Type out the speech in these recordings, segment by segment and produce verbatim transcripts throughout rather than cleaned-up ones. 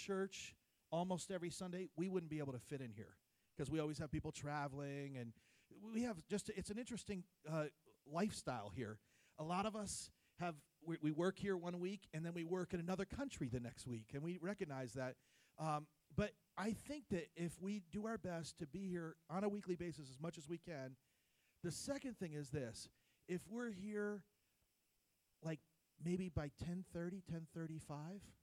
church almost every Sunday, we wouldn't be able to fit in here because we always have people traveling, and we have just, it's an interesting uh, lifestyle here. A lot of us have, we, we work here one week, and then we work in another country the next week, and we recognize that. Um, but I think that if we do our best to be here on a weekly basis as much as we can, the second thing is this. If we're here like maybe by ten thirty, ten thirty-five,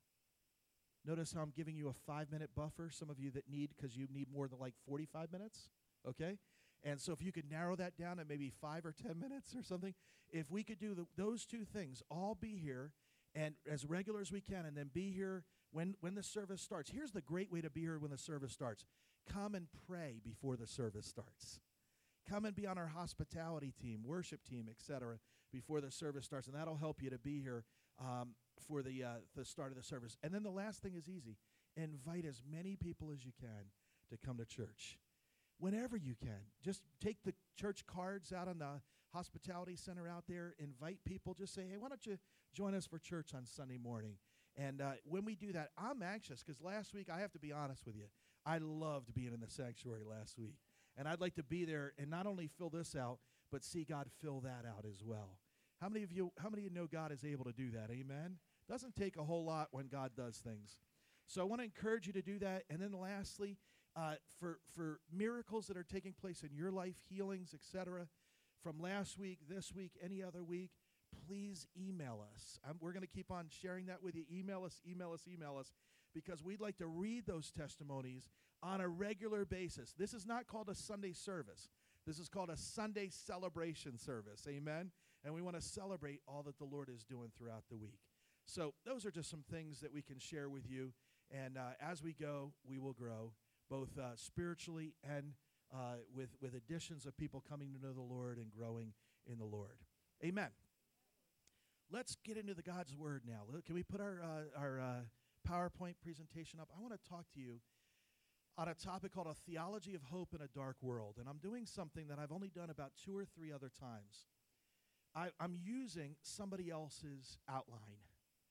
notice how I'm giving you a five-minute buffer, some of you that need, because you need more than like forty-five minutes, okay? And so if you could narrow that down to maybe five or ten minutes or something, if we could do the, those two things, all be here and as regular as we can, and then be here when, when the service starts. Here's the great way to be here when the service starts. Come and pray before the service starts. Come and be on our hospitality team, worship team, et cetera, before the service starts, and that'll help you to be here um, for the, uh, the start of the service. And then the last thing is easy. Invite as many people as you can to come to church. Whenever you can. Just take the church cards out on the hospitality center out there. Invite people. Just say, hey, why don't you join us for church on Sunday morning? And uh, when we do that, I'm anxious because last week, I have to be honest with you, I loved being in the sanctuary last week. And I'd like to be there and not only fill this out, but see God fill that out as well. How many of you, how many of you know God is able to do that? Amen? Doesn't take a whole lot when God does things. So I want to encourage you to do that. And then lastly, uh, for, for miracles that are taking place in your life, healings, et cetera, from last week, this week, any other week, please email us. Um, we're going to keep on sharing that with you. Email us, email us, email us, because we'd like to read those testimonies on a regular basis. This is not called a Sunday service. This is called a Sunday celebration service. Amen? And we want to celebrate all that the Lord is doing throughout the week. So those are just some things that we can share with you. And uh, as we go, we will grow, both uh, spiritually and uh, with, with additions of people coming to know the Lord and growing in the Lord. Amen. Let's get into the God's Word now. Can we put our, uh, our uh, PowerPoint presentation up? I want to talk to you on a topic called A Theology of Hope in a Dark World. And I'm doing something that I've only done about two or three other times. I, I'm using somebody else's outline.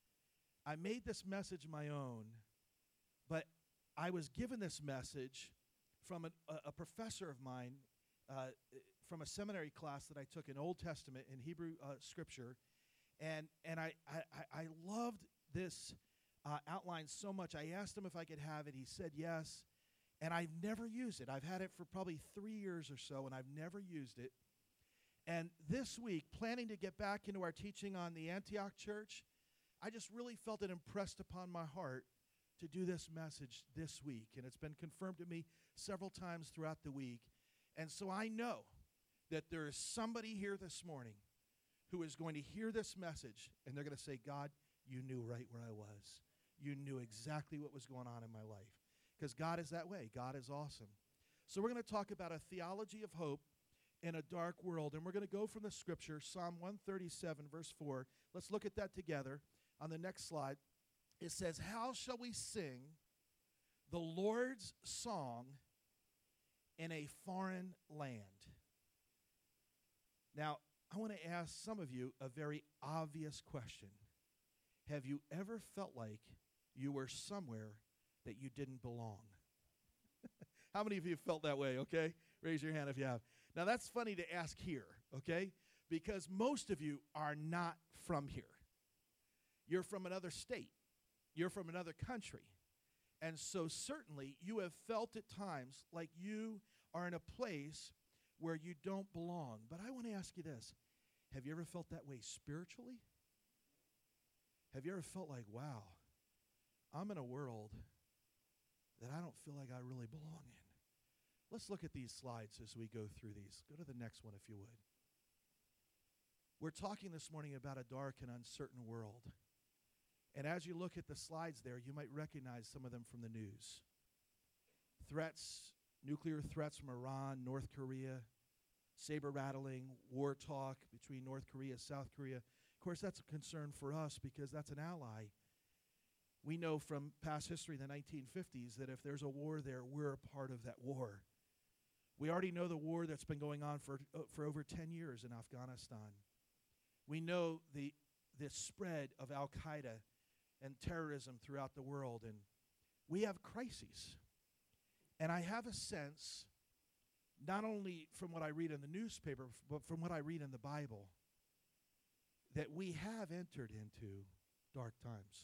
I made this message my own, but I was given this message from a, a professor of mine uh, from a seminary class that I took in Old Testament in Hebrew uh, Scripture. And and I, I, I loved this uh, outline so much. I asked him if I could have it. He said yes. And I've never used it. I've had it for probably three years or so, and I've never used it. And this week, planning to get back into our teaching on the Antioch church, I just really felt it impressed upon my heart to do this message this week. And it's been confirmed to me several times throughout the week. And so I know that there is somebody here this morning who is going to hear this message, and they're going to say, God, you knew right where I was. You knew exactly what was going on in my life. Because God is that way. God is awesome. So we're going to talk about a theology of hope in a dark world. And we're going to go from the Scripture, Psalm one thirty-seven, verse four. Let's look at that together on the next slide. It says, how shall we sing the Lord's song in a foreign land? Now, I want to ask some of you a very obvious question. Have you ever felt like you were somewhere that you didn't belong? How many of you felt that way, okay? Raise your hand if you have. Now, that's funny to ask here, okay? Because most of you are not from here. You're from another state. You're from another country. And so certainly you have felt at times like you are in a place where you don't belong. But I want to ask you this. Have you ever felt that way spiritually? Have you ever felt like, wow, I'm in a world that I don't feel like I really belong in? Let's look at these slides as we go through these. Go to the next one if you would. We're talking this morning about a dark and uncertain world. And as you look at the slides there, you might recognize some of them from the news. Threats, nuclear threats from Iran, North Korea, saber rattling, war talk between North Korea and South Korea. Of course, that's a concern for us because that's an ally. We know from past history in the nineteen fifties that if there's a war there, we're a part of that war. We already know the war that's been going on for, uh, for over ten years in Afghanistan. We know the, the spread of Al-Qaeda and terrorism throughout the world. And we have crises. And I have a sense, not only from what I read in the newspaper, but from what I read in the Bible, that we have entered into dark times.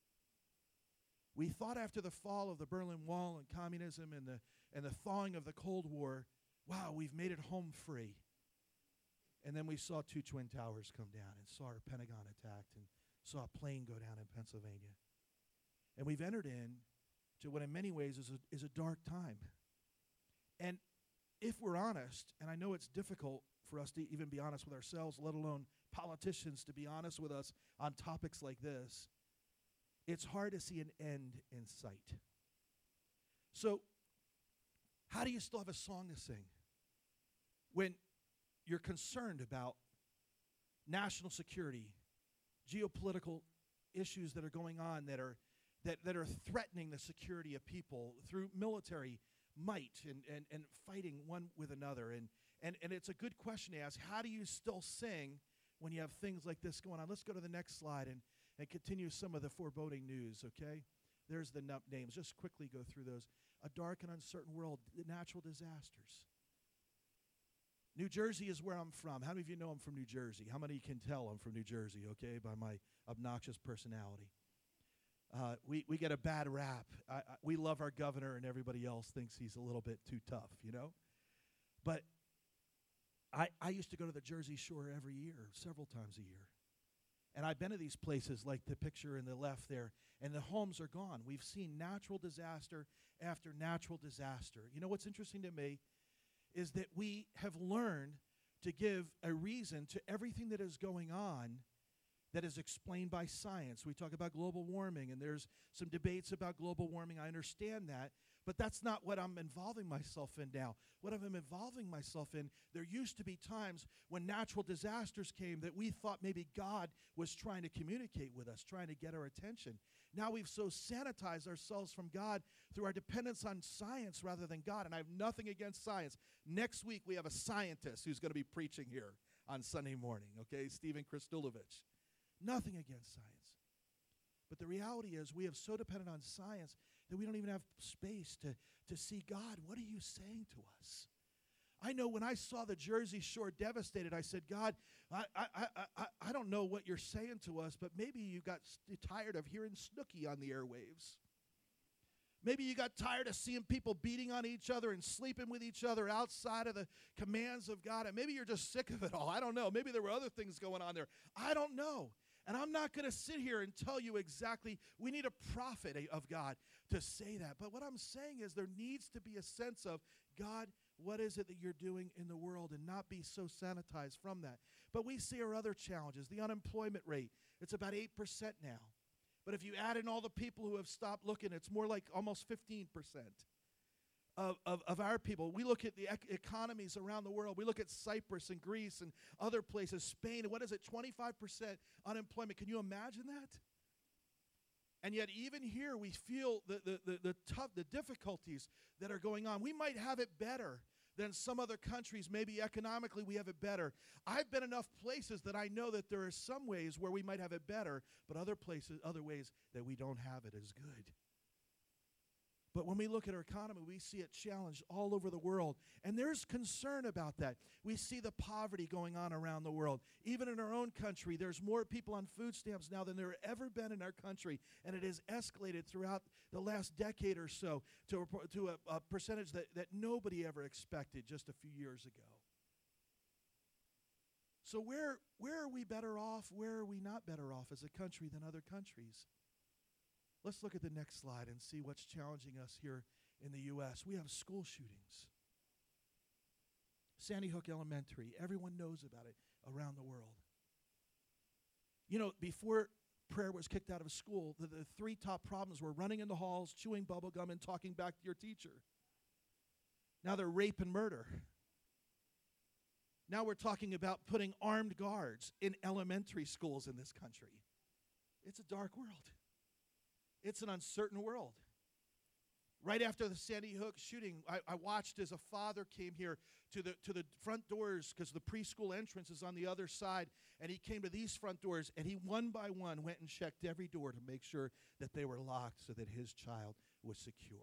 We thought after the fall of the Berlin Wall and communism and the, and the thawing of the Cold War, wow, we've made it home free. And then we saw two Twin Towers come down and saw our Pentagon attacked and saw a plane go down in Pennsylvania. And we've entered in to what in many ways is a, is a dark time. And if we're honest, and I know it's difficult for us to even be honest with ourselves, let alone politicians to be honest with us on topics like this, it's hard to see an end in sight. So, how do you still have a song to sing when you're concerned about national security, geopolitical issues that are going on that are that, that are threatening the security of people through military might and, and, and fighting one with another? And, and, and it's a good question to ask. How do you still sing when you have things like this going on? Let's go to the next slide and, and continue some of the foreboding news, okay? There's the n- names. Just quickly go through those. A dark and uncertain world, natural disasters. New Jersey is where I'm from. How many of you know I'm from New Jersey? How many can tell I'm from New Jersey, okay, by my obnoxious personality? Uh, we, we get a bad rap. I, I, we love our governor, and everybody else thinks he's a little bit too tough, you know? But I, I used to go to the Jersey Shore every year, several times a year. And I've been to these places like the picture in the left there, and the homes are gone. We've seen natural disaster after natural disaster. You know what's interesting to me is that we have learned to give a reason to everything that is going on that is explained by science. We talk about global warming, and there's some debates about global warming. I understand that, but that's not what I'm involving myself in now. What I'm involving myself in, there used to be times when natural disasters came that we thought maybe God was trying to communicate with us, trying to get our attention. Now we've so sanitized ourselves from God through our dependence on science rather than God, and I have nothing against science. Next week we have a scientist who's going to be preaching here on Sunday morning, okay, Stephen Kristulovich. Nothing against science. But the reality is we have so dependent on science that we don't even have space to, to see, God, what are you saying to us? I know when I saw the Jersey Shore devastated, I said, God, I, I, I, I, I don't know what you're saying to us, but maybe you got st- tired of hearing Snooki on the airwaves. Maybe you got tired of seeing people beating on each other and sleeping with each other outside of the commands of God. And maybe you're just sick of it all. I don't know. Maybe there were other things going on there. I don't know. And I'm not going to sit here and tell you exactly. We need a prophet of God to say that. But what I'm saying is there needs to be a sense of, God, what is it that you're doing in the world, and not be so sanitized from that. But we see our other challenges. The unemployment rate, it's about eight percent now. But if you add in all the people who have stopped looking, it's more like almost fifteen percent of, of, of our people. We look at the ec- economies around the world. We look at Cyprus and Greece and other places, Spain. What is it, twenty-five percent unemployment? Can you imagine that? And yet even here we feel the, the, the, the tough, the difficulties that are going on. We might have it better than some other countries. Maybe economically we have it better. I've been enough places that I know that there are some ways where we might have it better, but other places, other ways that we don't have it as good. But when we look at our economy, we see it challenged all over the world. And there's concern about that. We see the poverty going on around the world. Even in our own country, there's more people on food stamps now than there have ever been in our country. And it has escalated throughout the last decade or so to a, to a, a percentage that, that nobody ever expected just a few years ago. So where, where are we better off? Where are we not better off as a country than other countries? Let's look at the next slide and see what's challenging us here in the U S. We have school shootings. Sandy Hook Elementary, everyone knows about it around the world. You know, before prayer was kicked out of school, the, the three top problems were running in the halls, chewing bubble gum, and talking back to your teacher. Now they're rape and murder. Now we're talking about putting armed guards in elementary schools in this country. It's a dark world. It's an uncertain world. Right after the Sandy Hook shooting, I, I watched as a father came here to the to the front doors, because the preschool entrance is on the other side, and he came to these front doors, and he one by one went and checked every door to make sure that they were locked so that his child was secure.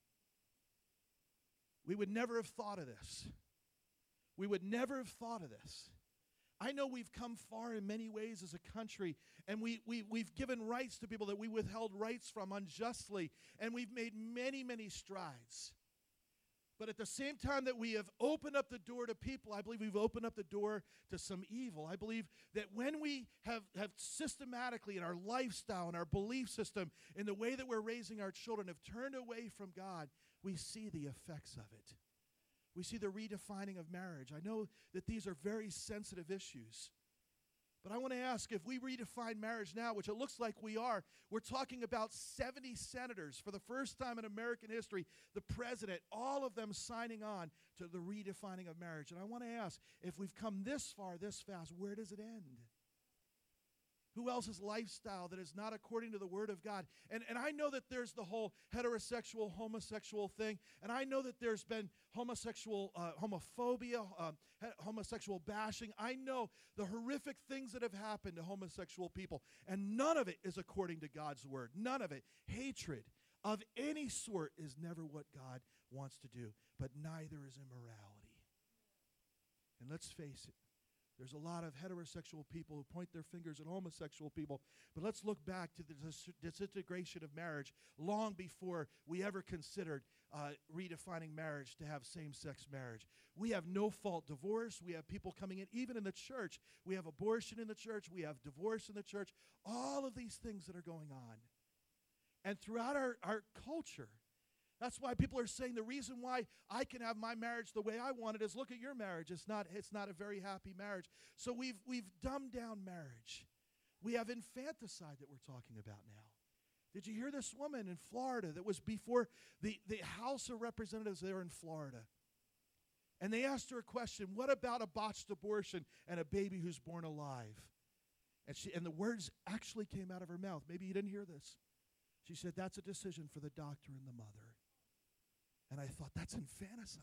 We would never have thought of this. We would never have thought of this. I know we've come far in many ways as a country, and we, we, we've given rights to people that we withheld rights from unjustly, and we've made many, many strides. But at the same time that we have opened up the door to people, I believe we've opened up the door to some evil. I believe that when we have, have systematically in our lifestyle and our belief system, in the way that we're raising our children, have turned away from God, we see the effects of it. We see the redefining of marriage. I know that these are very sensitive issues. But I want to ask, if we redefine marriage now, which it looks like we are, we're talking about seventy senators for the first time in American history, the president, all of them signing on to the redefining of marriage. And I want to ask, if we've come this far, this fast, where does it end? Who else's lifestyle that is not according to the Word of God? And, and I know that there's the whole heterosexual, homosexual thing. And I know that there's been homosexual uh, homophobia, uh, homosexual bashing. I know the horrific things that have happened to homosexual people. And none of it is according to God's Word. None of it. Hatred of any sort is never what God wants to do. But neither is immorality. And let's face it. There's a lot of heterosexual people who point their fingers at homosexual people. But let's look back to the dis- disintegration of marriage long before we ever considered uh, redefining marriage to have same-sex marriage. We have no-fault divorce. We have people coming in, even in the church. We have abortion in the church. We have divorce in the church. All of these things that are going on. And throughout our, our culture, that's why people are saying the reason why I can have my marriage the way I want it is look at your marriage. It's not, it's not a very happy marriage. So we've, we've dumbed down marriage. We have infanticide that we're talking about now. Did you hear this woman in Florida that was before the, the House of Representatives there in Florida? And they asked her a question, what about a botched abortion and a baby who's born alive? And, she, and the words actually came out of her mouth. Maybe you didn't hear this. She said, that's a decision for the doctor and the mother. And I thought, that's infanticide.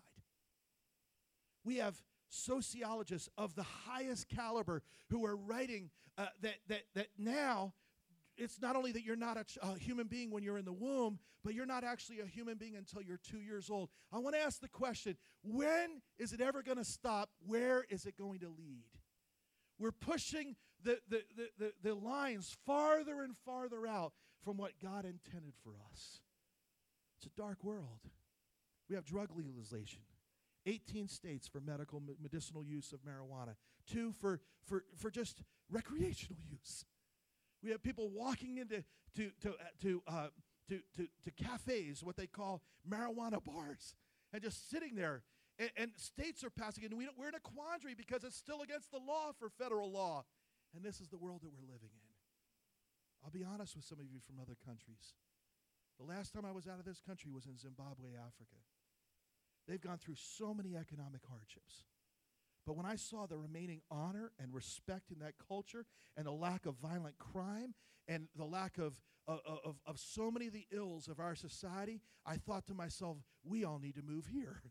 We have sociologists of the highest caliber who are writing uh, that, that, that now it's not only that you're not a, ch- a human being when you're in the womb, but you're not actually a human being until you're two years old. I want to ask the question, when is it ever going to stop? Where is it going to lead? We're pushing the, the, the, the, the lines farther and farther out from what God intended for us. It's a dark world. We have drug legalization. eighteen states for medical medicinal use of marijuana. Two for, for, for just recreational use. We have people walking into to, to, uh, to, uh, to, to, to cafes, what they call marijuana bars, and just sitting there. And, and states are passing it, and we don't, we're in a quandary because it's still against the law for federal law. And this is the world that we're living in. I'll be honest with some of you from other countries. The last time I was out of this country was in Zimbabwe, Africa. They've gone through so many economic hardships. But when I saw the remaining honor and respect in that culture and the lack of violent crime and the lack of, uh, of, of so many of the ills of our society, I thought to myself, we all need to move here.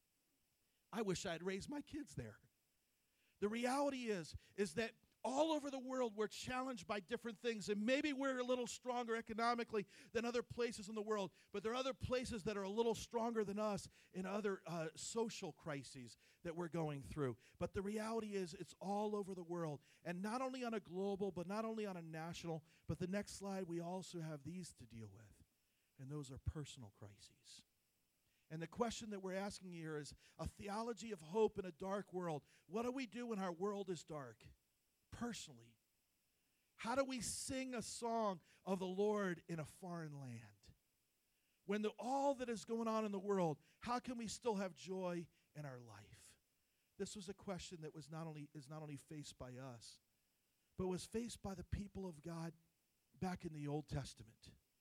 I wish I had raised my kids there. The reality is, is that all over the world, we're challenged by different things, and maybe we're a little stronger economically than other places in the world, but there are other places that are a little stronger than us in other uh, social crises that we're going through. But the reality is it's all over the world, and not only on a global, but not only on a national, but the next slide, we also have these to deal with, and those are personal crises. And the question that we're asking here is a theology of hope in a dark world. What do we do when our world is dark? Personally, how do we sing a song of the Lord in a foreign land? When the, all that is going on in the world, how can we still have joy in our life? This was a question that was not only is not only faced by us, but was faced by the people of God back in the Old Testament.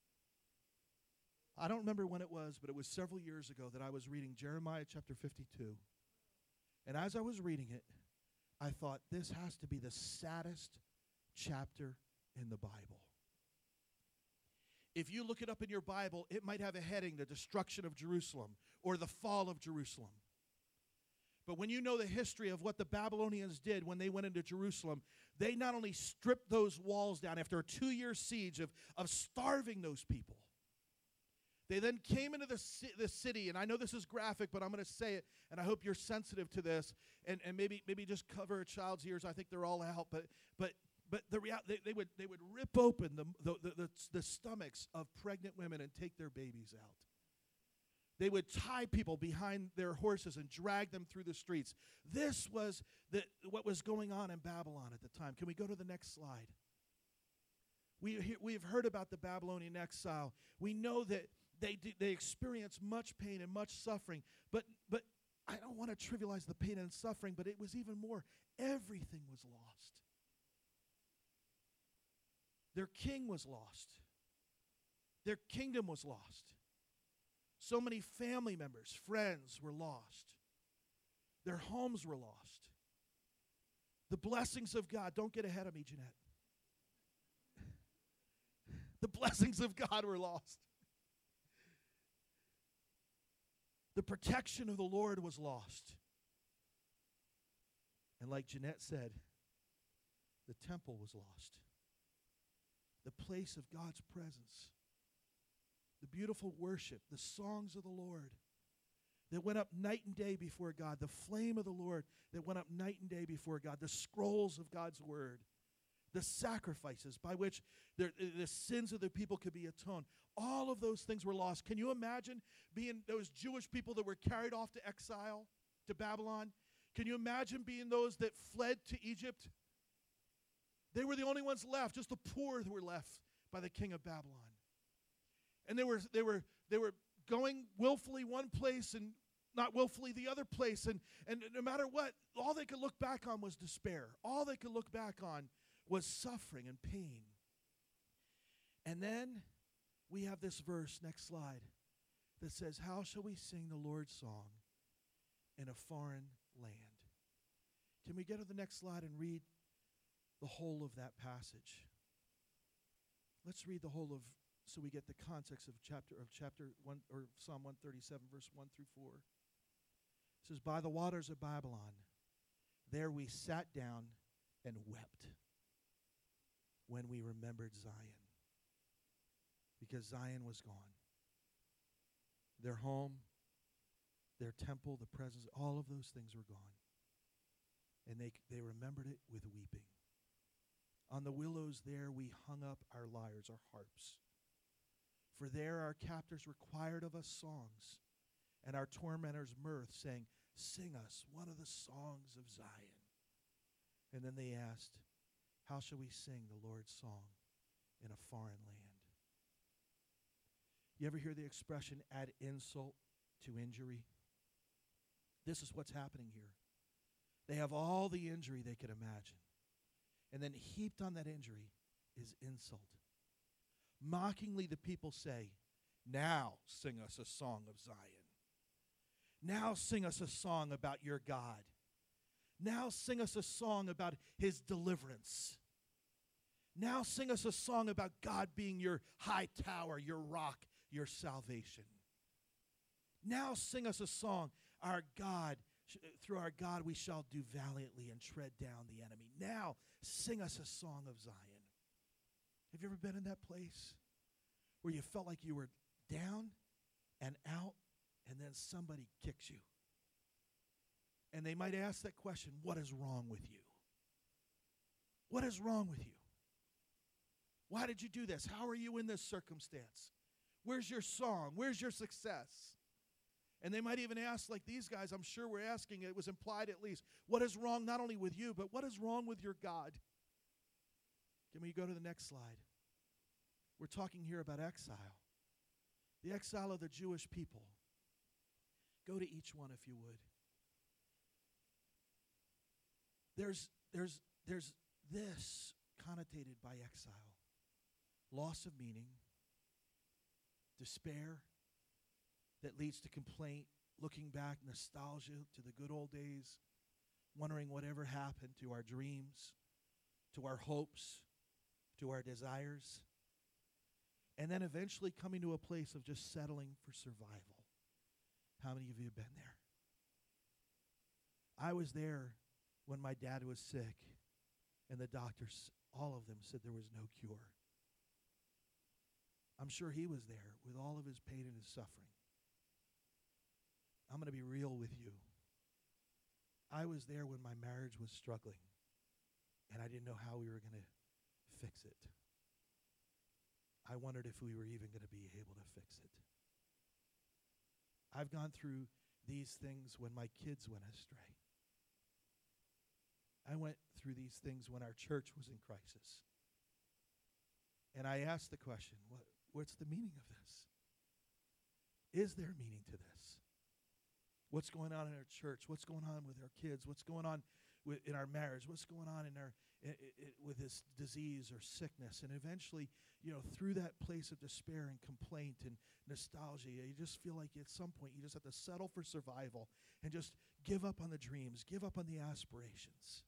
I don't remember when it was, but it was several years ago that I was reading Jeremiah chapter fifty-two. And as I was reading it, I thought, this has to be the saddest chapter in the Bible. If you look it up in your Bible, it might have a heading, the destruction of Jerusalem, or the fall of Jerusalem. But when you know the history of what the Babylonians did when they went into Jerusalem, they not only stripped those walls down after a two-year siege of, of starving those people, They then came into the, ci- the city, and I know this is graphic, but I'm going to say it, and I hope you're sensitive to this, and, and maybe maybe just cover a child's ears. I think they're all out, but but but the rea- they, they would they would rip open the the, the the the stomachs of pregnant women and take their babies out. They would tie people behind their horses and drag them through the streets. This was the, what was going on in Babylon at the time. Can we go to the next slide? We he, we have heard about the Babylonian exile. We know that they did, they experienced much pain and much suffering. But but I don't want to trivialize the pain and suffering, but it was even more. Everything was lost. Their king was lost. Their kingdom was lost. So many family members, friends were lost. Their homes were lost. The blessings of God, don't get ahead of me, Jeanette. The blessings of God were lost. The protection of the Lord was lost. And like Jeanette said, the temple was lost. The place of God's presence. The beautiful worship, the songs of the Lord that went up night and day before God, the flame of the Lord that went up night and day before God, the scrolls of God's word, the sacrifices by which the, the sins of the people could be atoned. All of those things were lost. Can you imagine being those Jewish people that were carried off to exile to Babylon? Can you imagine being those that fled to Egypt? They were the only ones left, just the poor who were left by the king of Babylon. And they were they were they were going willfully one place and not willfully the other place. And, and no matter what, all they could look back on was despair. All they could look back on was suffering and pain. And then we have this verse, next slide, that says, how shall we sing the Lord's song in a foreign land? Can we get to the next slide and read the whole of that passage? Let's read the whole of, so we get the context of chapter of chapter one, or Psalm one thirty-seven, verse one through four. It says, by the waters of Babylon, there we sat down and wept when we remembered Zion, because Zion was gone. Their home, their temple, the presence, all of those things were gone. And they, they remembered it with weeping. On the willows there we hung up our lyres, our harps. For there our captors required of us songs, and our tormentors mirth, saying, sing us one of the songs of Zion. And then they asked, how shall we sing the Lord's song in a foreign land? You ever hear the expression, add insult to injury? This is what's happening here. They have all the injury they could imagine. And then heaped on that injury is insult. Mockingly, the people say, now sing us a song of Zion. Now sing us a song about your God. Now sing us a song about his deliverance. Now sing us a song about God being your high tower, your rock, your salvation. Now sing us a song, our God, through our God we shall do valiantly and tread down the enemy. Now sing us a song of Zion. Have you ever been in that place where you felt like you were down and out, and then somebody kicks you? And they might ask that question, what is wrong with you? What is wrong with you? Why did you do this? How are you in this circumstance? Where's your song? Where's your success? And they might even ask, like these guys, I'm sure we're asking, it was implied at least, what is wrong not only with you, but what is wrong with your God? Can we go to the next slide? We're talking here about exile. The exile of the Jewish people. Go to each one if you would. There's, there's, there's this connotated by exile. Loss of meaning, despair that leads to complaint, looking back, nostalgia to the good old days, wondering whatever happened to our dreams, to our hopes, to our desires, and then eventually coming to a place of just settling for survival. How many of you have been there? I was there when my dad was sick, and the doctors, all of them, said there was no cure. I'm sure he was there with all of his pain and his suffering. I'm going to be real with you. I was there when my marriage was struggling, and I didn't know how we were going to fix it. I wondered if we were even going to be able to fix it. I've gone through these things when my kids went astray. I went through these things when our church was in crisis. And I asked the question, what, what's the meaning of this? Is there meaning to this? What's going on in our church? What's going on with our kids? What's going on with, in our marriage? What's going on in our I, I, with this disease or sickness? And eventually, you know, through that place of despair and complaint and nostalgia, you just feel like at some point you just have to settle for survival and just give up on the dreams, give up on the aspirations.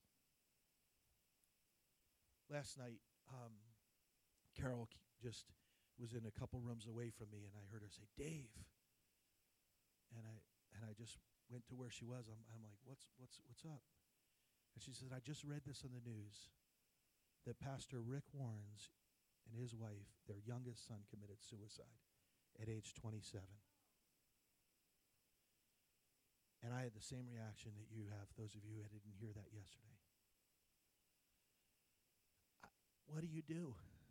Last night, um, Carol just was in a couple rooms away from me, and I heard her say, "Dave," and I and I just went to where she was. I'm I'm like, "What's what's what's up?" And she said, "I just read this on the news that Pastor Rick Warren's and his wife, their youngest son, committed suicide at age twenty-seven." And I had the same reaction that you have, those of you who didn't hear that yesterday. I, what do you do?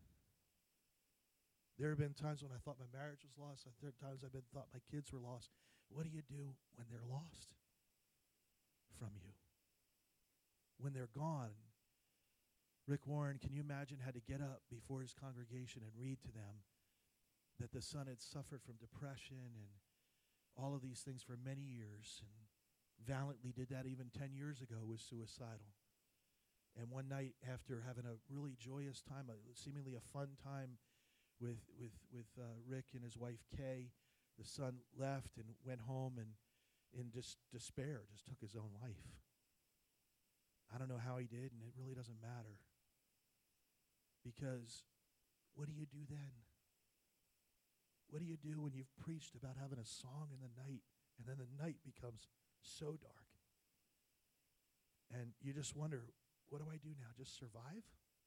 There have been times when I thought my marriage was lost. There are times I've been thought my kids were lost. What do you do when they're lost from you? When they're gone? Rick Warren, can you imagine, had to get up before his congregation and read to them that the son had suffered from depression and all of these things for many years, and valiantly did that even ten years ago, was suicidal. And one night, after having a really joyous time, a, seemingly a fun time with with with uh, Rick and his wife Kay, the son left and went home and in dis- despair just took his own life. I don't know how he did, and it really doesn't matter. Because what do you do then? What do you do when you've preached about having a song in the night, and then the night becomes so dark? And you just wonder, what do I do now? Just survive?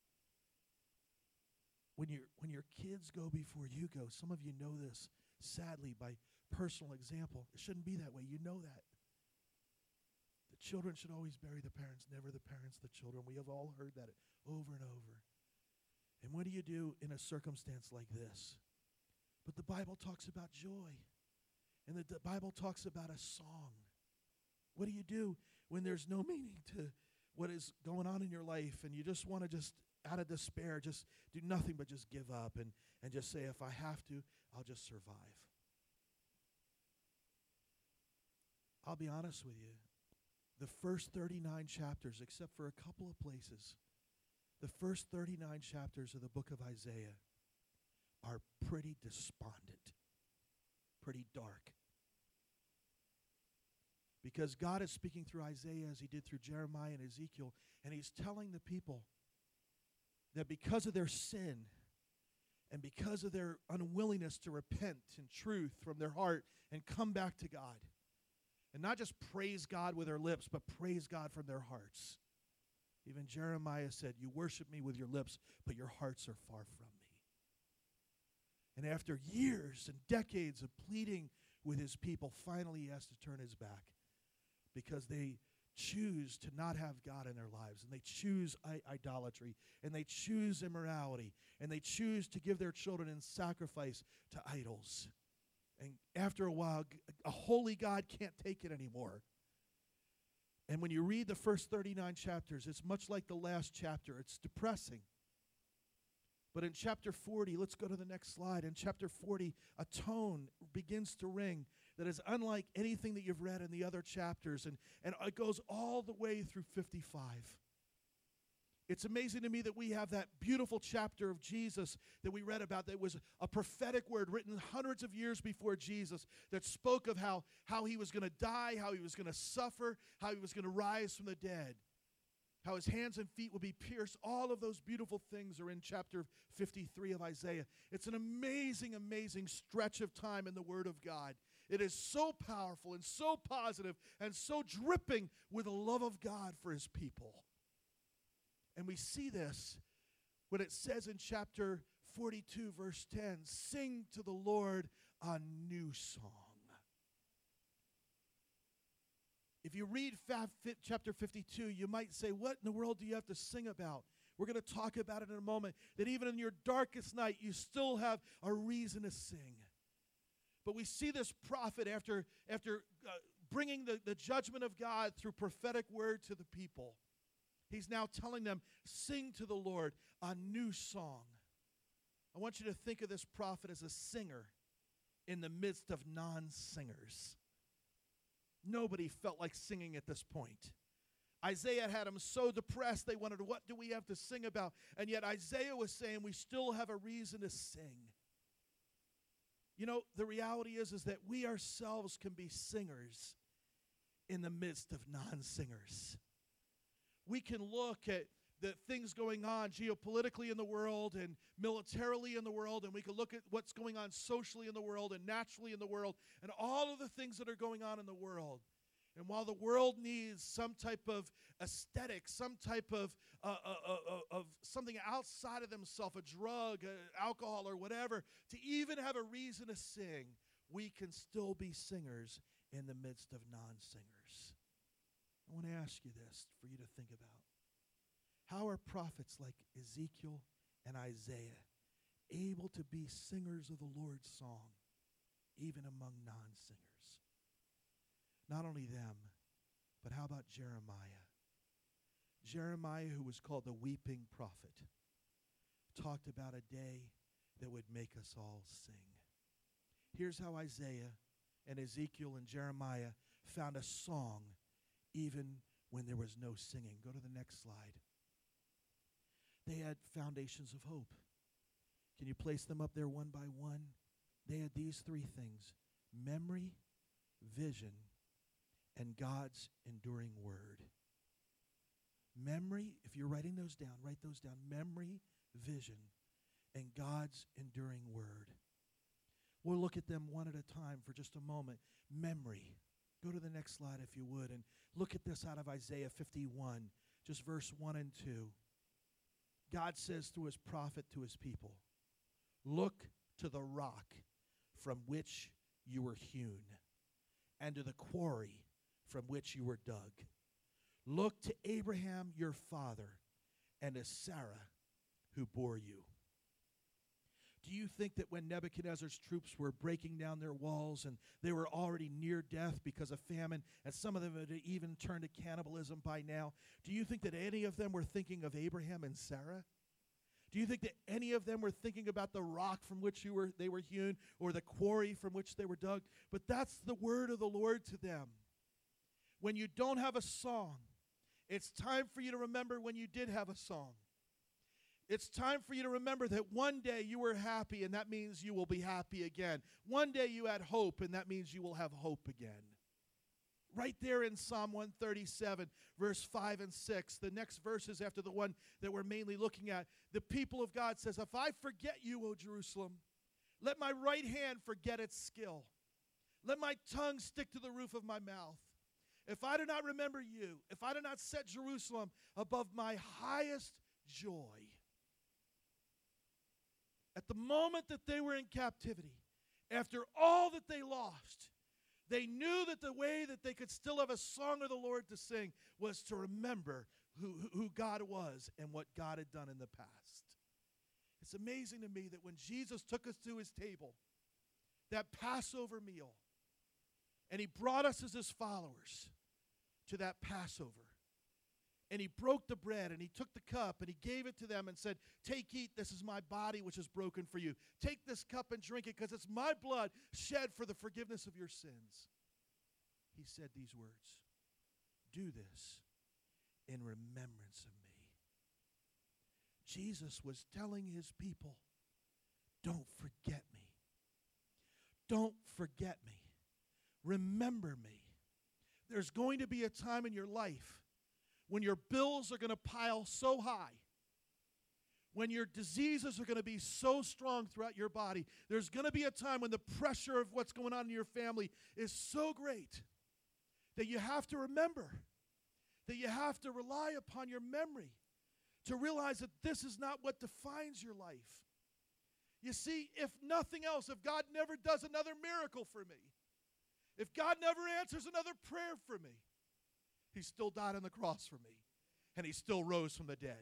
When your when your kids go before you go, some of you know this, sadly, by personal example. It shouldn't be that way. You know that. The children should always bury the parents, never the parents the children. We have all heard that over and over. And what do you do in a circumstance like this? But the Bible talks about joy. And the, the Bible talks about a song. What do you do when there's no meaning to what is going on in your life, and you just want to just, out of despair, just do nothing but just give up and, and just say, if I have to, I'll just survive? I'll be honest with you. The first thirty-nine chapters, except for a couple of places, the first thirty-nine chapters of the book of Isaiah are pretty despondent, pretty dark. Because God is speaking through Isaiah as he did through Jeremiah and Ezekiel, and he's telling the people that because of their sin and because of their unwillingness to repent in truth from their heart and come back to God, and not just praise God with their lips, but praise God from their hearts. Even Jeremiah said, you worship me with your lips, but your hearts are far from me. And after years and decades of pleading with his people, finally he has to turn his back because they choose to not have God in their lives, and they choose I- idolatry, and they choose immorality, and they choose to give their children in sacrifice to idols. And after a while, a holy God can't take it anymore. And when you read the first thirty-nine chapters, it's much like the last chapter. It's depressing. But in chapter forty, let's go to the next slide. In chapter forty, a tone begins to ring that is unlike anything that you've read in the other chapters. And, and it goes all the way through fifty-five. It's amazing to me that we have that beautiful chapter of Jesus that we read about that was a prophetic word written hundreds of years before Jesus that spoke of how, how he was going to die, how he was going to suffer, how he was going to rise from the dead, how his hands and feet would be pierced. All of those beautiful things are in chapter fifty-three of Isaiah. It's an amazing, amazing stretch of time in the Word of God. It is so powerful and so positive and so dripping with the love of God for his people. And we see this when it says in chapter forty-two, verse ten, sing to the Lord a new song. If you read chapter fifty-two, you might say, what in the world do you have to sing about? We're going to talk about it in a moment, that even in your darkest night, you still have a reason to sing. But we see this prophet, after, after uh, bringing the, the judgment of God through prophetic word to the people, he's now telling them, sing to the Lord a new song. I want you to think of this prophet as a singer in the midst of non-singers. Nobody felt like singing at this point. Isaiah had them so depressed, they wondered, what do we have to sing about? And yet Isaiah was saying, we still have a reason to sing. You know, the reality is, is that we ourselves can be singers in the midst of non-singers. We can look at the things going on geopolitically in the world and militarily in the world, and we can look at what's going on socially in the world and naturally in the world and all of the things that are going on in the world. And while the world needs some type of aesthetic, some type of, uh, uh, uh, of something outside of themselves, a drug, uh, alcohol, or whatever, to even have a reason to sing, we can still be singers in the midst of non-singers. I want to ask you this for you to think about. How are prophets like Ezekiel and Isaiah able to be singers of the Lord's song, even among non-singers? Not only them, but how about Jeremiah? Jeremiah, who was called the weeping prophet, talked about a day that would make us all sing. Here's how Isaiah and Ezekiel and Jeremiah found a song even when there was no singing. Go to the next slide. They had foundations of hope. Can you place them up there one by one? They had these three things: memory, vision, and God's enduring word. Memory, if you're writing those down, write those down. Memory, vision, and God's enduring word. We'll look at them one at a time for just a moment. Memory. Go to the next slide if you would, and look at this out of Isaiah fifty-one, just verse one and two. God says through his prophet to his people, look to the rock from which you were hewn, and to the quarry from which you were dug. Look to Abraham your father, and to Sarah who bore you. Do you think that when Nebuchadnezzar's troops were breaking down their walls and they were already near death because of famine, and some of them had even turned to cannibalism by now, do you think that any of them were thinking of Abraham and Sarah? Do you think that any of them were thinking about the rock from which you were, they were hewn, or the quarry from which they were dug? But that's the word of the Lord to them. When you don't have a song, it's time for you to remember when you did have a song. It's time for you to remember that one day you were happy, and that means you will be happy again. One day you had hope, and that means you will have hope again. Right there in Psalm one thirty-seven, verse five and six, the next verses after the one that we're mainly looking at, the people of God says, if I forget you, O Jerusalem, let my right hand forget its skill. Let my tongue stick to the roof of my mouth. If I do not remember you, if I do not set Jerusalem above my highest joy. At the moment that they were in captivity, after all that they lost, they knew that the way that they could still have a song of the Lord to sing was to remember who, who God was and what God had done in the past. It's amazing to me that when Jesus took us to his table, that Passover meal, and he brought us as his followers to that Passover, and he broke the bread, and he took the cup, and he gave it to them and said, take, eat, this is my body which is broken for you. Take this cup and drink it, because it's my blood shed for the forgiveness of your sins. He said these words, do this in remembrance of me. Jesus was telling his people, don't forget me. Don't forget me. Remember me. There's going to be a time in your life when your bills are going to pile so high, when your diseases are going to be so strong throughout your body. There's going to be a time when the pressure of what's going on in your family is so great that you have to remember, that you have to rely upon your memory to realize that this is not what defines your life. You see, if nothing else, if God never does another miracle for me, if God never answers another prayer for me, he still died on the cross for me, and he still rose from the dead.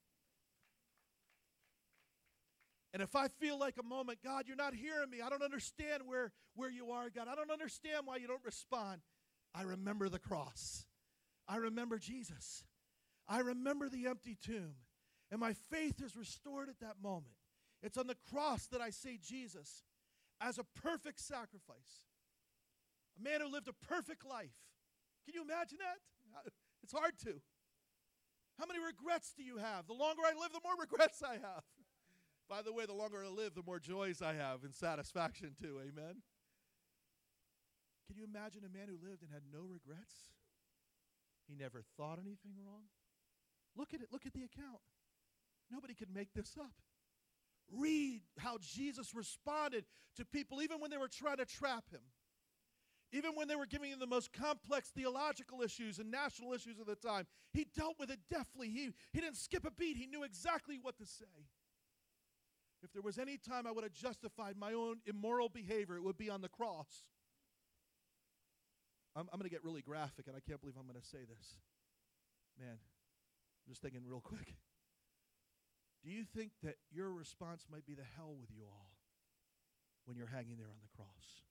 And if I feel like a moment, God, you're not hearing me, I don't understand where, where you are, God, I don't understand why you don't respond, I remember the cross. I remember Jesus. I remember the empty tomb. And my faith is restored at that moment. It's on the cross that I say Jesus as a perfect sacrifice. A man who lived a perfect life. Can you imagine that? It's hard to. How many regrets do you have? The longer I live, the more regrets I have. By the way, the longer I live, the more joys I have and satisfaction too. Amen? Can you imagine a man who lived and had no regrets? He never thought anything wrong. Look at it. Look at the account. Nobody could make this up. Read how Jesus responded to people even when they were trying to trap him. Even when they were giving him the most complex theological issues and national issues of the time. He dealt with it deftly. He, he didn't skip a beat. He knew exactly what to say. If there was any time I would have justified my own immoral behavior, it would be on the cross. I'm, I'm going to get really graphic, and I can't believe I'm going to say this. Man, I'm just thinking real quick. Do you think that your response might be the hell with you all when you're hanging there on the cross?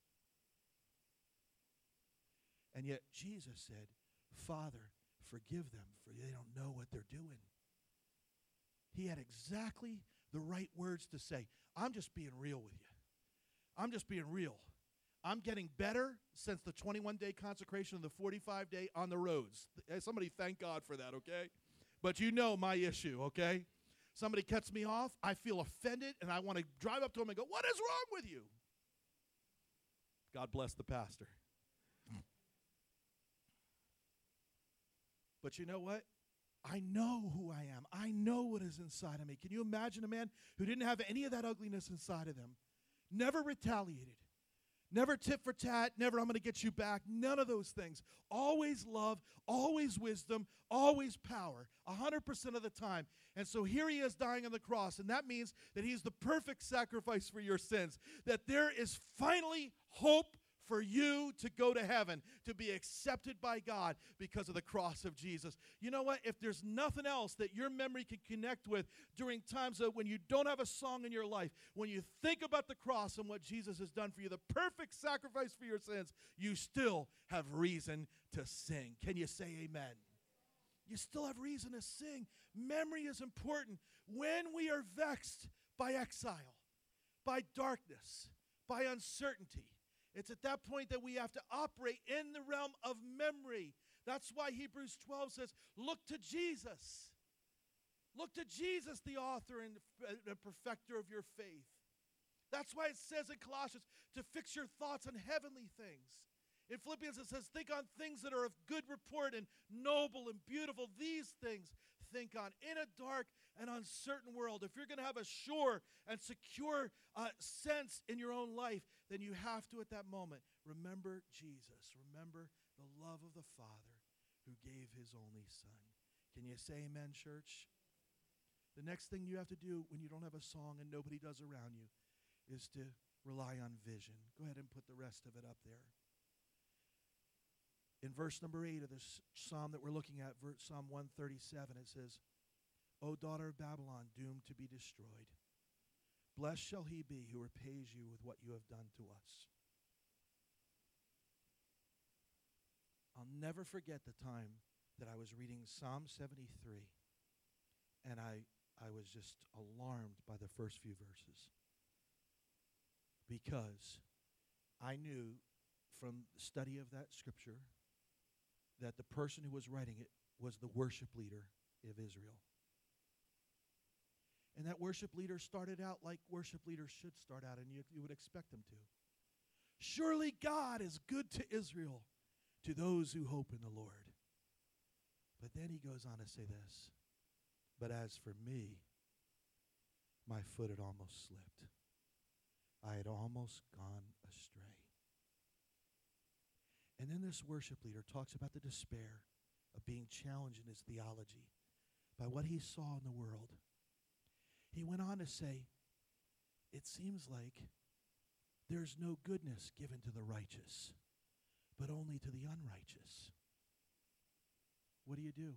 And yet Jesus said, Father, forgive them, for they don't know what they're doing. He had exactly the right words to say. I'm just being real with you. I'm just being real. I'm getting better since the twenty-one day consecration and the forty-five day on the roads. Somebody thank God for that, okay? But you know my issue, okay? Somebody cuts me off, I feel offended, and I want to drive up to him and go, what is wrong with you? God bless the pastor. But you know what? I know who I am. I know what is inside of me. Can you imagine a man who didn't have any of that ugliness inside of them? Never retaliated. Never tit for tat. Never, I'm going to get you back. None of those things. Always love, always wisdom, always power. one hundred percent of the time. And so here he is dying on the cross. And that means that he's the perfect sacrifice for your sins. That there is finally hope for you to go to heaven, to be accepted by God because of the cross of Jesus. You know what? If there's nothing else that your memory can connect with during times of when you don't have a song in your life, when you think about the cross and what Jesus has done for you, the perfect sacrifice for your sins, you still have reason to sing. Can you say amen? You still have reason to sing. Memory is important. When we are vexed by exile, by darkness, by uncertainty, it's at that point that we have to operate in the realm of memory. That's why Hebrews twelve says, look to Jesus. Look to Jesus, the author and the perfecter of your faith. That's why it says in Colossians to fix your thoughts on heavenly things. In Philippians it says, think on things that are of good report and noble and beautiful. These things think on in a dark and uncertain world. If you're going to have a sure and secure uh, sense in your own life, then you have to at that moment remember Jesus. Remember the love of the Father who gave his only Son. Can you say amen, church? The next thing you have to do when you don't have a song and nobody does around you is to rely on vision. Go ahead and put the rest of it up there. In verse number eight of this psalm that we're looking at, verse, Psalm one thirty-seven, it says, O daughter of Babylon, doomed to be destroyed, blessed shall he be who repays you with what you have done to us. I'll never forget the time that I was reading Psalm seventy-three, and I, I was just alarmed by the first few verses, because I knew from the study of that scripture that the person who was writing it was the worship leader of Israel. And that worship leader started out like worship leaders should start out, and you, you would expect them to. Surely God is good to Israel, to those who hope in the Lord. But then he goes on to say this, but as for me, my foot had almost slipped. I had almost gone astray. And then this worship leader talks about the despair of being challenged in his theology by what he saw in the world. He went on to say, it seems like there's no goodness given to the righteous, but only to the unrighteous. What do you do?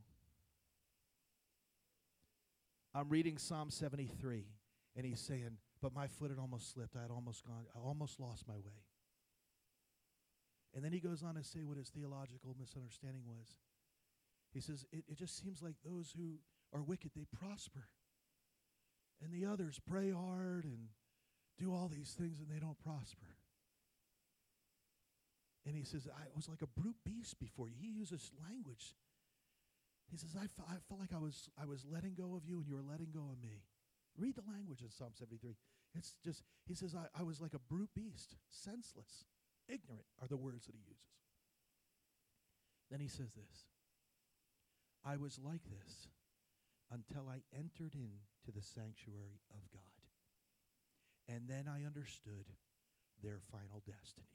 I'm reading Psalm seventy-three, and he's saying, but my foot had almost slipped. I had almost gone, I almost lost my way. And then he goes on to say what his theological misunderstanding was. He says, it, it just seems like those who are wicked, they prosper. And the others pray hard and do all these things, and they don't prosper. And he says, I was like a brute beast before you. He uses language. He says, I, fe- I felt like I was, I was letting go of you, and you were letting go of me. Read the language in Psalm seventy-three. It's just, he says, I, I was like a brute beast, senseless, ignorant are the words that he uses. Then he says this, I was like this until I entered into the sanctuary of God. And then I understood their final destiny.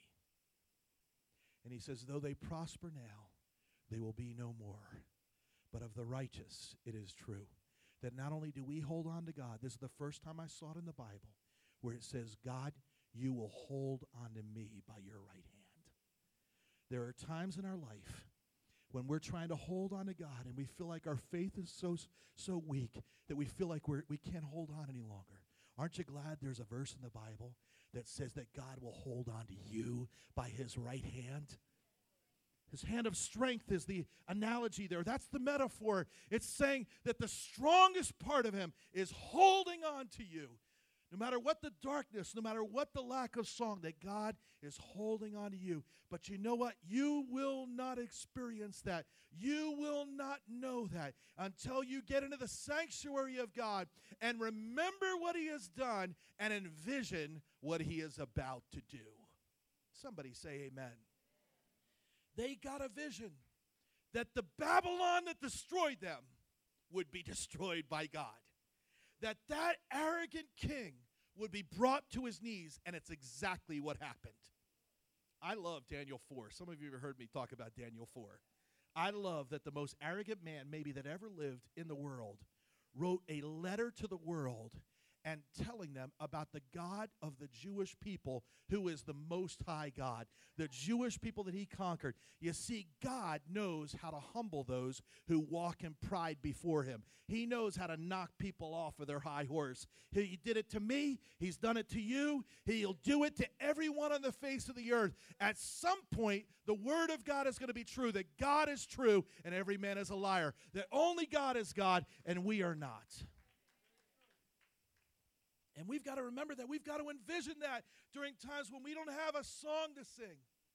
And he says, though they prosper now, they will be no more. But of the righteous, it is true that not only do we hold on to God, this is the first time I saw it in the Bible, where it says, God, you will hold on to me by your right hand. There are times in our life when we're trying to hold on to God and we feel like our faith is so so weak that we feel like we're, we can't hold on any longer. Aren't you glad there's a verse in the Bible that says that God will hold on to you by his right hand? His hand of strength is the analogy there. That's the metaphor. It's saying that the strongest part of him is holding on to you. No matter what the darkness, no matter what the lack of song, that God is holding on to you. But you know what? You will not experience that. You will not know that until you get into the sanctuary of God and remember what he has done and envision what he is about to do. Somebody say amen. They got a vision that the Babylon that destroyed them would be destroyed by God. That that arrogant king would be brought to his knees, and it's exactly what happened. I love Daniel four. Some of you have heard me talk about Daniel four. I love that the most arrogant man maybe that ever lived in the world wrote a letter to the world and telling them about the God of the Jewish people, who is the Most High God, the Jewish people that he conquered. You see, God knows how to humble those who walk in pride before him. He knows how to knock people off of their high horse. He did it to me. He's done it to you. He'll do it to everyone on the face of the earth. At some point, the word of God is going to be true, that God is true and every man is a liar, that only God is God and we are not. And we've got to remember that. We've got to envision that during times when we don't have a song to sing.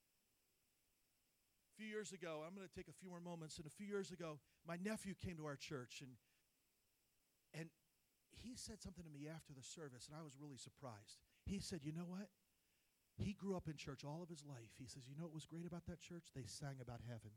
A few years ago, I'm going to take a few more moments, and a few years ago, my nephew came to our church, and, and he said something to me after the service, and I was really surprised. He said, you know what? He grew up in church all of his life. He says, you know what was great about that church? They sang about heaven.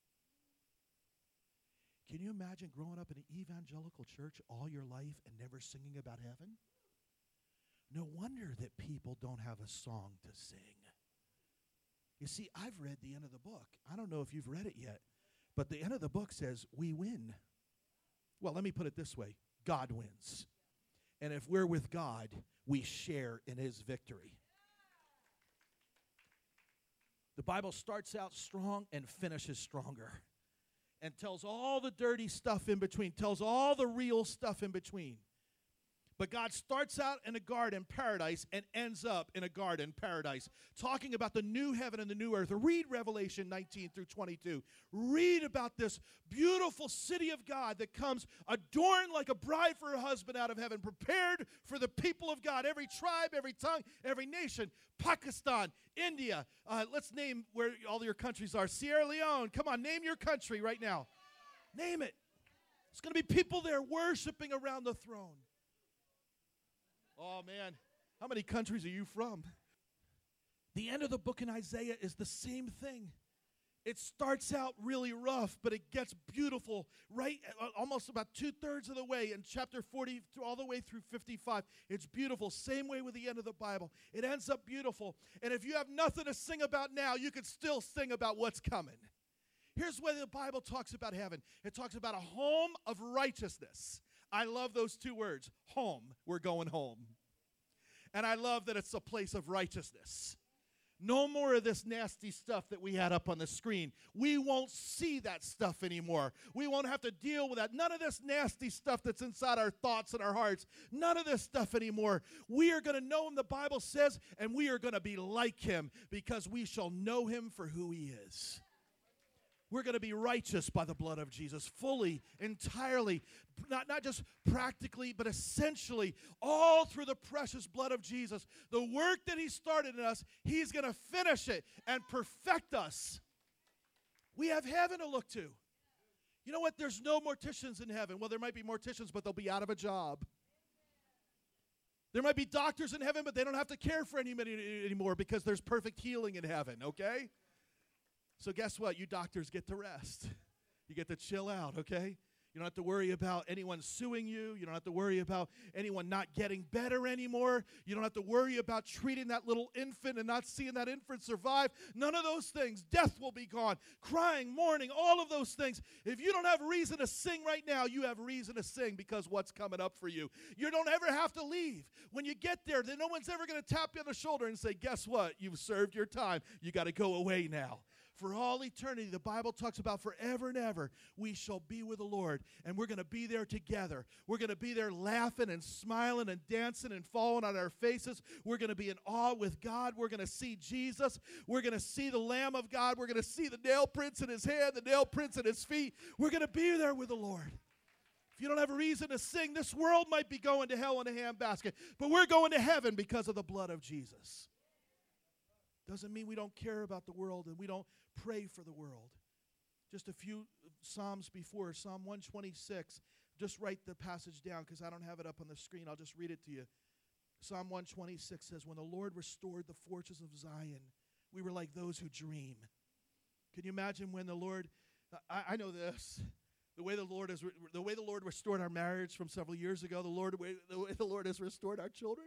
Can you imagine growing up in an evangelical church all your life and never singing about heaven? No wonder that people don't have a song to sing. You see, I've read the end of the book. I don't know if you've read it yet, but the end of the book says we win. Well, let me put it this way. God wins. And if we're with God, we share in his victory. The Bible starts out strong and finishes stronger, and tells all the dirty stuff in between, tells all the real stuff in between. But God starts out in a garden paradise and ends up in a garden paradise, talking about the new heaven and the new earth. Read Revelation nineteen through twenty-two. Read about this beautiful city of God that comes adorned like a bride for her husband out of heaven, prepared for the people of God, every tribe, every tongue, every nation. Pakistan, India, uh, let's name where all your countries are. Sierra Leone, come on, name your country right now. Name it. There's going to be people there worshiping around the throne. Oh, man, how many countries are you from? The end of the book in Isaiah is the same thing. It starts out really rough, but it gets beautiful right uh, almost about two-thirds of the way in chapter forty all the way through fifty-five. It's beautiful. Same way with the end of the Bible. It ends up beautiful. And if you have nothing to sing about now, you can still sing about what's coming. Here's where the Bible talks about heaven. It talks about a home of righteousness. I love those two words. Home. We're going home. And I love that it's a place of righteousness. No more of this nasty stuff that we had up on the screen. We won't see that stuff anymore. We won't have to deal with that. None of this nasty stuff that's inside our thoughts and our hearts. None of this stuff anymore. We are going to know him, the Bible says, and we are going to be like him because we shall know him for who he is. We're going to be righteous by the blood of Jesus, fully, entirely, not, not just practically, but essentially, all through the precious blood of Jesus. The work that he started in us, he's going to finish it and perfect us. We have heaven to look to. You know what? There's no morticians in heaven. Well, there might be morticians, but they'll be out of a job. There might be doctors in heaven, but they don't have to care for anybody anymore because there's perfect healing in heaven, okay? So guess what? You doctors get to rest. You get to chill out, okay? You don't have to worry about anyone suing you. You don't have to worry about anyone not getting better anymore. You don't have to worry about treating that little infant and not seeing that infant survive. None of those things. Death will be gone. Crying, mourning, all of those things. If you don't have reason to sing right now, you have reason to sing because what's coming up for you. You don't ever have to leave. When you get there, then no one's ever going to tap you on the shoulder and say, guess what? You've served your time. You got to go away now. For all eternity, the Bible talks about forever and ever, we shall be with the Lord. And we're going to be there together. We're going to be there laughing and smiling and dancing and falling on our faces. We're going to be in awe with God. We're going to see Jesus. We're going to see the Lamb of God. We're going to see the nail prints in his hand, the nail prints in his feet. We're going to be there with the Lord. If you don't have a reason to sing, this world might be going to hell in a handbasket, but we're going to heaven because of the blood of Jesus. Doesn't mean we don't care about the world and we don't pray for the world. Just a few Psalms before, Psalm one twenty-six. Just write the passage down because I don't have it up on the screen. I'll just read it to you. Psalm one twenty-six says, when the Lord restored the fortunes of Zion, we were like those who dream. Can you imagine when the Lord, I, I know this, the way the Lord has, re- the way the Lord restored our marriage from several years ago, the Lord, the way the, way the Lord has restored our children.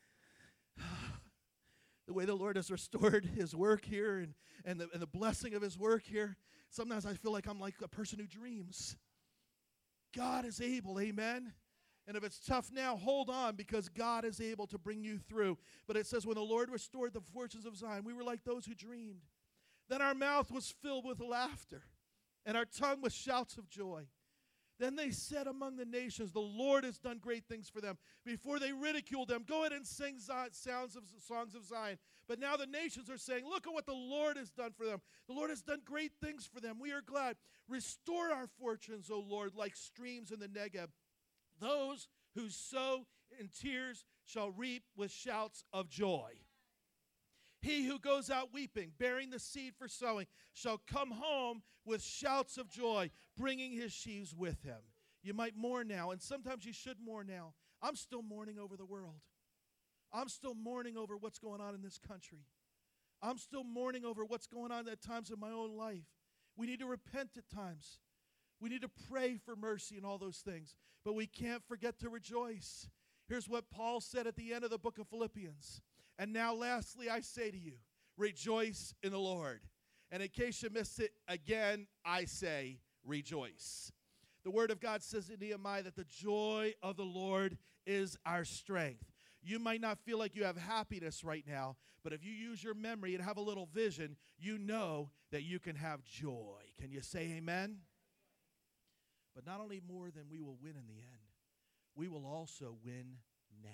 The way the Lord has restored his work here and, and, the, and the blessing of his work here. Sometimes I feel like I'm like a person who dreams. God is able, amen? And if it's tough now, hold on because God is able to bring you through. But it says when the Lord restored the fortunes of Zion, we were like those who dreamed. Then our mouth was filled with laughter and our tongue with shouts of joy. Then they said among the nations, the Lord has done great things for them. Before they ridiculed them, go ahead and sing sounds of songs of Zion. But now the nations are saying, look at what the Lord has done for them. The Lord has done great things for them. We are glad. Restore our fortunes, O Lord, like streams in the Negeb. Those who sow in tears shall reap with shouts of joy. He who goes out weeping, bearing the seed for sowing, shall come home with shouts of joy, bringing his sheaves with him. You might mourn now, and sometimes you should mourn now. I'm still mourning over the world. I'm still mourning over what's going on in this country. I'm still mourning over what's going on at times in my own life. We need to repent at times. We need to pray for mercy and all those things. But we can't forget to rejoice. Here's what Paul said at the end of the book of Philippians. And now lastly, I say to you, rejoice in the Lord. And in case you missed it, again, I say rejoice. The word of God says in Nehemiah that the joy of the Lord is our strength. You might not feel like you have happiness right now, but if you use your memory and have a little vision, you know that you can have joy. Can you say amen? But not only more than we will win in the end, we will also win now.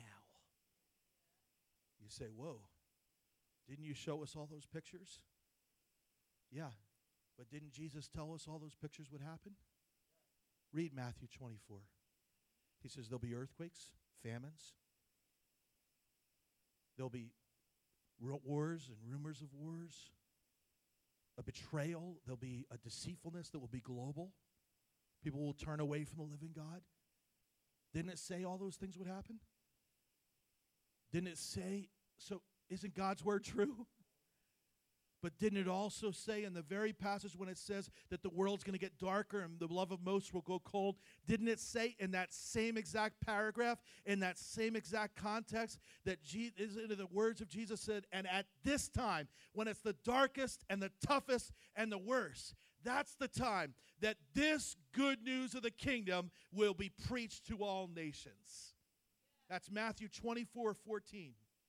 You say, whoa, didn't you show us all those pictures? Yeah, but didn't Jesus tell us all those pictures would happen? Read Matthew twenty-four. He says there'll be earthquakes, famines. There'll be wars and rumors of wars, a betrayal. There'll be a deceitfulness that will be global. People will turn away from the living God. Didn't it say all those things would happen? Didn't it say, so isn't God's word true? But didn't it also say in the very passage when it says that the world's going to get darker and the love of most will go cold, didn't it say in that same exact paragraph, in that same exact context, that Je- the words of Jesus said, and at this time, when it's the darkest and the toughest and the worst, that's the time that this good news of the kingdom will be preached to all nations. That's Matthew twenty-four fourteen.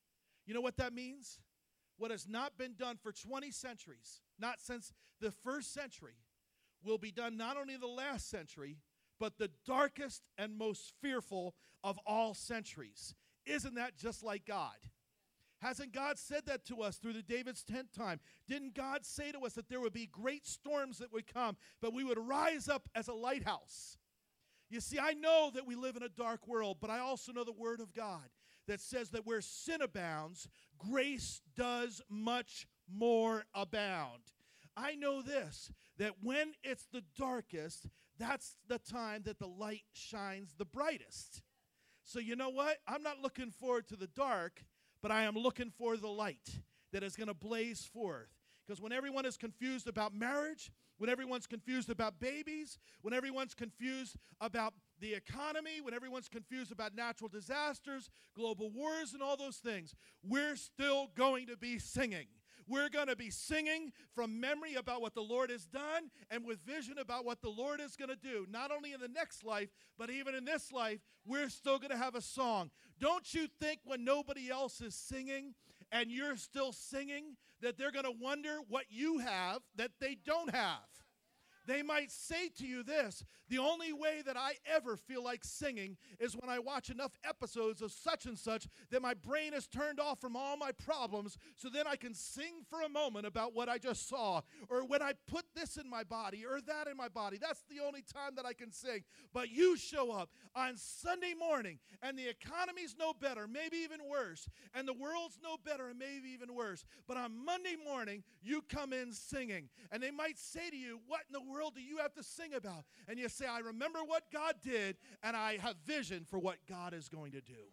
You know what that means? What has not been done for twenty centuries, not since the first century, will be done not only in the last century, but the darkest and most fearful of all centuries. Isn't that just like God? Hasn't God said that to us through the David's tent time? Didn't God say to us that there would be great storms that would come, but we would rise up as a lighthouse? You see, I know that we live in a dark world, but I also know the Word of God that says that where sin abounds, grace does much more abound. I know this, that when it's the darkest, that's the time that the light shines the brightest. So you know what? I'm not looking forward to the dark, but I am looking for the light that is going to blaze forth. Because when everyone is confused about marriage, when everyone's confused about babies, when everyone's confused about the economy, when everyone's confused about natural disasters, global wars, and all those things, we're still going to be singing. We're going to be singing from memory about what the Lord has done and with vision about what the Lord is going to do. Not only in the next life, but even in this life, we're still going to have a song. Don't you think when nobody else is singing and you're still singing that they're going to wonder what you have that they don't have? They might say to you this, the only way that I ever feel like singing is when I watch enough episodes of such and such that my brain is turned off from all my problems, so then I can sing for a moment about what I just saw. Or when I put this in my body or that in my body, that's the only time that I can sing. But you show up on Sunday morning and the economy's no better, maybe even worse, and the world's no better and maybe even worse. But on Monday morning, you come in singing. And they might say to you, what in the world do you have to sing about? And you say, I remember what God did, and I have vision for what God is going to do.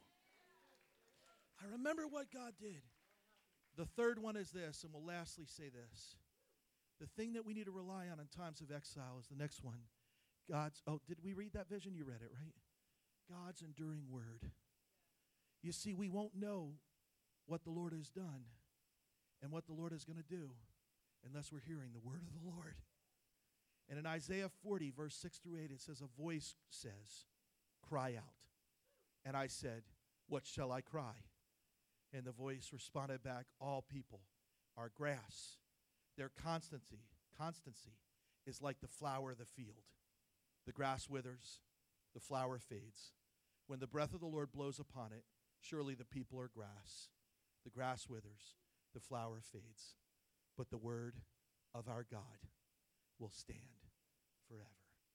I remember what God did. The third one is this, and we'll lastly say this. The thing that we need to rely on in times of exile is the next one. God's, oh, did we read that vision? You read it, right? God's enduring word. You see, we won't know what the Lord has done and what the Lord is going to do unless we're hearing the word of the Lord. And in Isaiah forty, verse six through eight, it says, a voice says, cry out. And I said, what shall I cry? And the voice responded back, all people are grass. Their constancy, constancy is like the flower of the field. The grass withers, the flower fades. When the breath of the Lord blows upon it, surely the people are grass. The grass withers, the flower fades. But the word of our God will stand forever.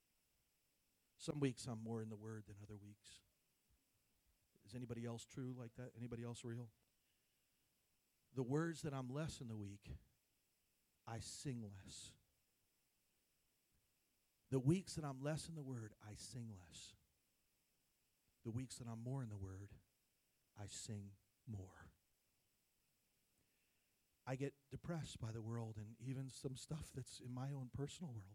Some weeks I'm more in the word than other weeks. Is anybody else true like that? Anybody else real? The words that I'm less in the week, I sing less. The weeks that I'm less in the word, I sing less. The weeks that I'm more in the word, I sing more. I get depressed by the world and even some stuff that's in my own personal world.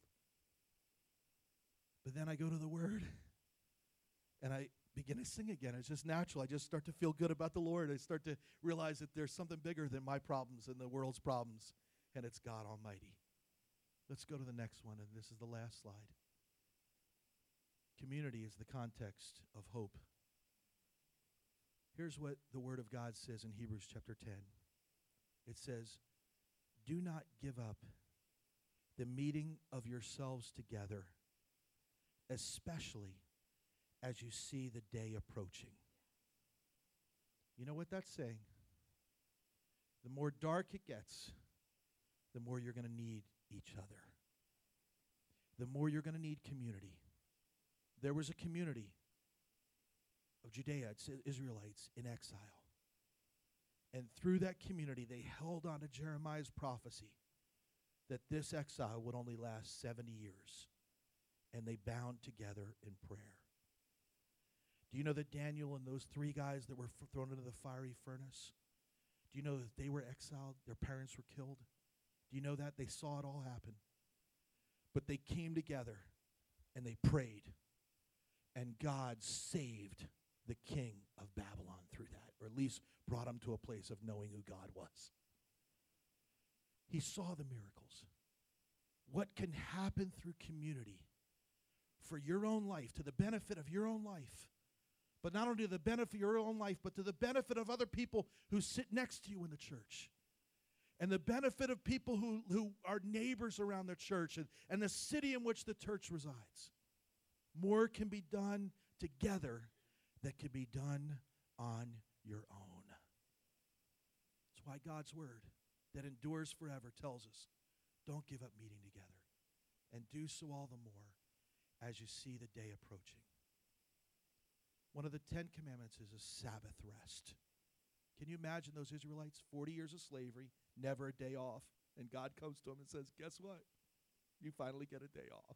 But then I go to the Word and I begin to sing again. It's just natural. I just start to feel good about the Lord. I start to realize that there's something bigger than my problems and the world's problems, and it's God Almighty. Let's go to the next one, and this is the last slide. Community is the context of hope. Here's what the Word of God says in Hebrews chapter ten. It says, do not give up the meeting of yourselves together, especially as you see the day approaching. You know what that's saying? The more dark it gets, the more you're going to need each other. The more you're going to need community. There was a community of Judea, Israelites in exile. And through that community, they held on to Jeremiah's prophecy that this exile would only last seventy years. And they bound together in prayer. Do you know that Daniel and those three guys that were f- thrown into the fiery furnace, do you know that they were exiled? Their parents were killed? Do you know that? They saw it all happen. But they came together and they prayed. And God saved the king of Babylon through that, or at least brought him to a place of knowing who God was. He saw the miracles. What can happen through community for your own life, to the benefit of your own life, but not only to the benefit of your own life, but to the benefit of other people who sit next to you in the church. And the benefit of people who, who are neighbors around the church and, and the city in which the church resides. More can be done together than can be done on your own. That's why God's word that endures forever tells us, don't give up meeting together, and do so all the more as you see the day approaching. One of the Ten Commandments is a Sabbath rest. Can you imagine those Israelites, forty years of slavery, never a day off, and God comes to them and says, guess what? You finally get a day off.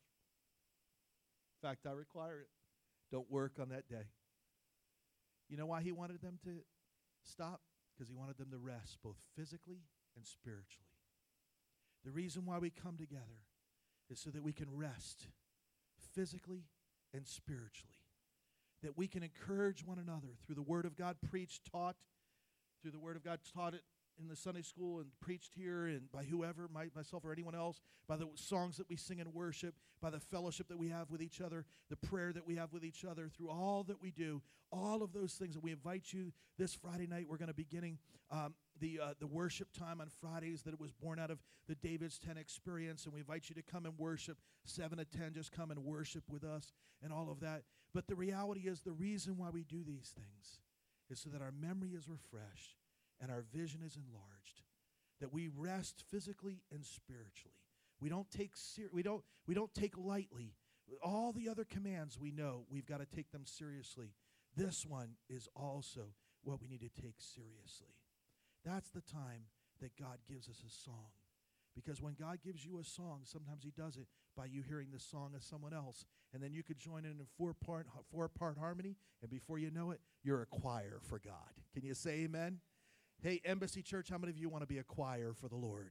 In fact, I require it. Don't work on that day. You know why he wanted them to stop? Because he wanted them to rest both physically and spiritually. The reason why we come together is so that we can rest physically and spiritually. That we can encourage one another through the Word of God preached, taught, through the Word of God taught it in the Sunday school and preached here, and by whoever, my, myself or anyone else, by the songs that we sing in worship, by the fellowship that we have with each other, the prayer that we have with each other, through all that we do, all of those things. And we invite you this Friday night. We're going to be beginning um, the uh, the worship time on Fridays that it was born out of the David's ten experience, and we invite you to come and worship seven to ten. Just come and worship with us and all of that. But the reality is, the reason why we do these things is so that our memory is refreshed and our vision is enlarged, that we rest physically and spiritually. We don't take ser- we don't we don't take lightly all the other commands. We know we've got to take them seriously. This one is also what we need to take seriously. That's the time that God gives us a song. Because when God gives you a song, sometimes he does it by you hearing the song of someone else. And then you could join in a four-part four-part harmony, and before you know it, you're a choir for God. Can you say amen? Hey, Embassy Church, how many of you want to be a choir for the Lord?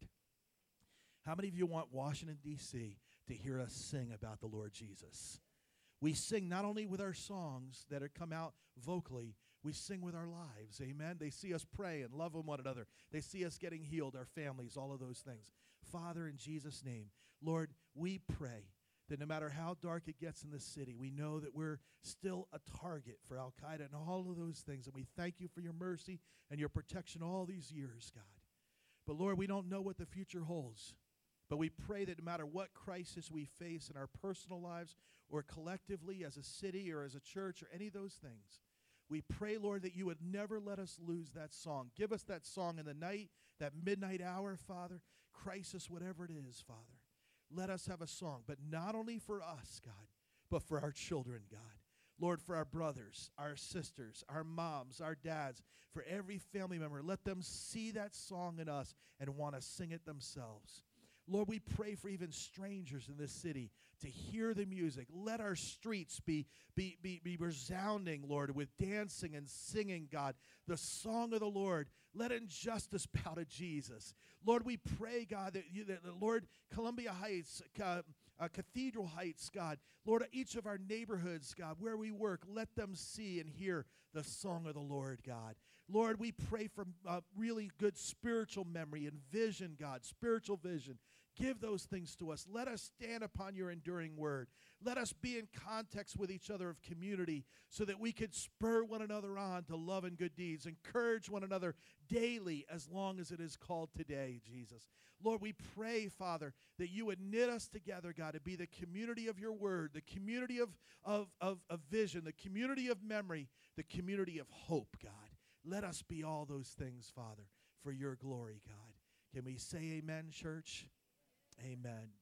How many of you want Washington, D C to hear us sing about the Lord Jesus? We sing not only with our songs that are come out vocally, we sing with our lives, amen? They see us pray and love one another. They see us getting healed, our families, all of those things. Father, in Jesus' name, Lord, we pray that no matter how dark it gets in the city, we know that we're still a target for Al-Qaeda and all of those things. And we thank you for your mercy and your protection all these years, God. But Lord, we don't know what the future holds. But we pray that no matter what crisis we face in our personal lives or collectively as a city or as a church or any of those things, we pray, Lord, that you would never let us lose that song. Give us that song in the night, that midnight hour, Father, crisis, whatever it is, Father. Let us have a song, but not only for us, God, but for our children, God. Lord, for our brothers, our sisters, our moms, our dads, for every family member, let them see that song in us and want to sing it themselves. Lord, we pray for even strangers in this city to hear the music. Let our streets be, be, be, be resounding, Lord, with dancing and singing, God, the song of the Lord. Let injustice bow to Jesus. Lord, we pray, God, that, you, that the Lord, Columbia Heights, uh, uh, Cathedral Heights, God, Lord, each of our neighborhoods, God, where we work, let them see and hear the song of the Lord, God. Lord, we pray for uh, really good spiritual memory and vision, God, spiritual vision. Give those things to us. Let us stand upon your enduring word. Let us be in context with each other of community so that we could spur one another on to love and good deeds. Encourage one another daily as long as it is called today, Jesus. Lord, we pray, Father, that you would knit us together, God, to be the community of your word, the community of, of, of, of vision, the community of memory, the community of hope, God. Let us be all those things, Father, for your glory, God. Can we say amen, church? Amen.